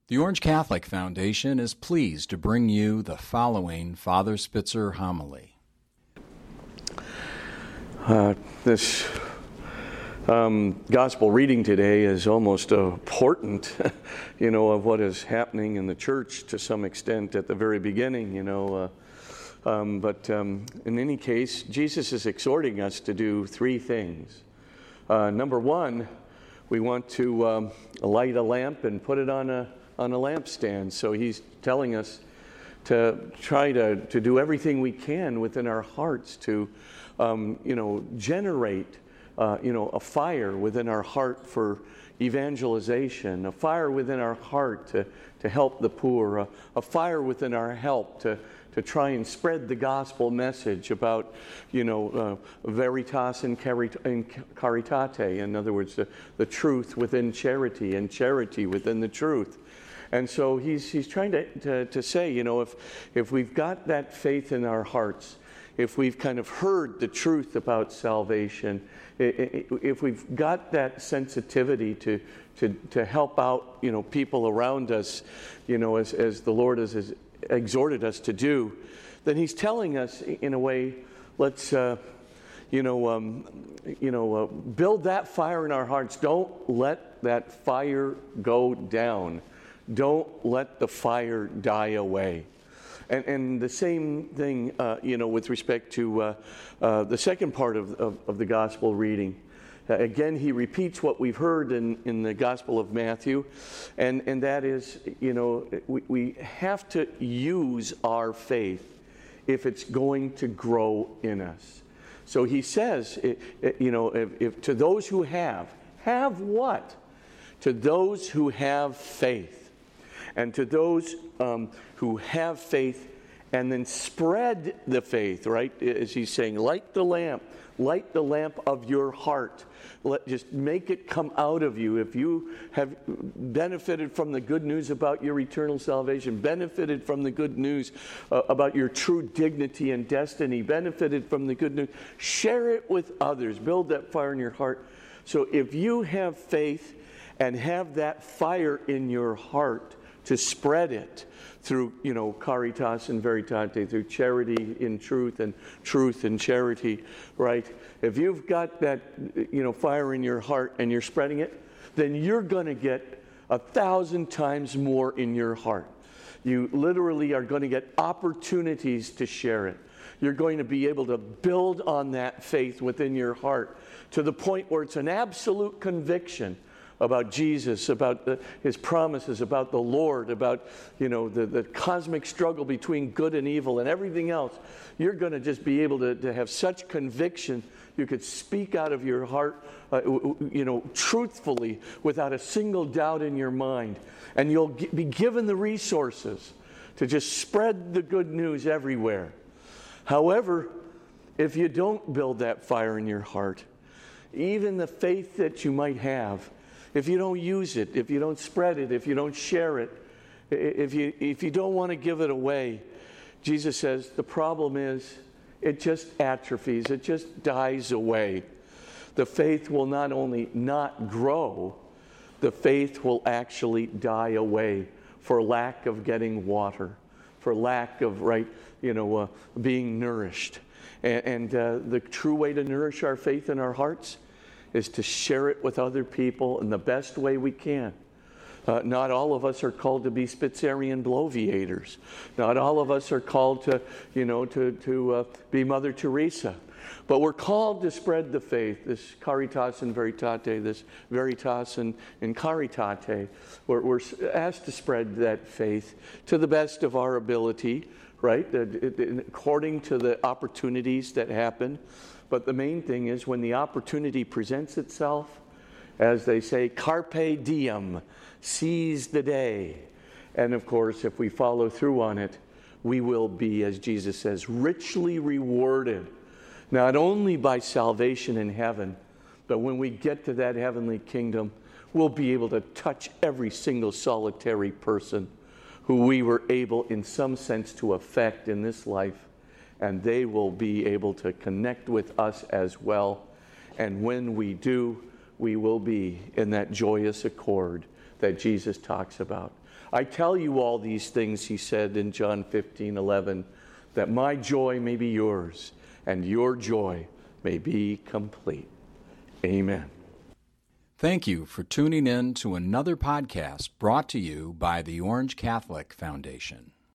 The Orange Catholic Foundation is pleased to bring you the following Father Spitzer homily. This gospel reading today is almost a portent, of what is happening in the church to some extent at the very beginning, But in any case, Jesus is exhorting us to do three things. Number one, we want to light a lamp and put it on a lampstand. So he's telling us to try to do everything we can within our hearts to, generate, a fire within our heart for evangelization, a fire within our heart to help the poor, a fire within our help to try and spread the gospel message about, veritas and caritate. In other words, the truth within charity and charity within the truth. And so he's trying to say, if we've got that faith in our hearts, if we've kind of heard the truth about salvation, if we've got that sensitivity to help out, people around us, as the Lord has exhorted us to do, then he's telling us in a way, let's, build that fire in our hearts. Don't let that fire go down. Don't let the fire die away. And the same thing, with respect to the second part of the gospel reading. Again, he repeats what we've heard in the Gospel of Matthew, and that is, we have to use our faith if it's going to grow in us. So he says, if to those who have what? To those who have faith. And to those who have faith and then spread the faith, right? As he's saying, light the lamp of your heart. Just make it come out of you. If you have benefited from the good news about your eternal salvation, benefited from the good news about your true dignity and destiny, benefited from the good news, share it with others. Build that fire in your heart. So if you have faith and have that fire in your heart, to spread it through, caritas and veritate, through charity in truth and charity, right? If you've got that, fire in your heart and you're spreading it, then you're going to get 1,000 times more in your heart. You literally are going to get opportunities to share it. You're going to be able to build on that faith within your heart to the point where it's an absolute conviction about Jesus, about his promises, about the Lord, about, the cosmic struggle between good and evil and everything else. You're going to just be able to have such conviction. You could speak out of your heart, truthfully without a single doubt in your mind. And you'll be given the resources to just spread the good news everywhere. However, if you don't build that fire in your heart, even the faith that you might have, if you don't use it, if you don't spread it, if you don't share it, if you don't want to give it away, Jesus says the problem is it just atrophies, it just dies away. The faith will not only not grow, the faith will actually die away for lack of getting water, for lack of being nourished. And the true way to nourish our faith in our hearts is to share it with other people in the best way we can. Not all of us are called to be Spitzerian bloviators. Not all of us are called to be Mother Teresa. But we're called to spread the faith, this caritas and veritate, this veritas and caritate. We're asked to spread that faith to the best of our ability, right? According to the opportunities that happen. But the main thing is when the opportunity presents itself, as they say, carpe diem, seize the day. And of course, if we follow through on it, we will be, as Jesus says, richly rewarded, not only by salvation in heaven, but when we get to that heavenly kingdom, we'll be able to touch every single solitary person who we were able in some sense to affect in this life. And they will be able to connect with us as well. And when we do, we will be in that joyous accord that Jesus talks about. I tell you all these things, he said in John 15:11, that my joy may be yours and your joy may be complete. Amen. Thank you for tuning in to another podcast brought to you by the Orange Catholic Foundation.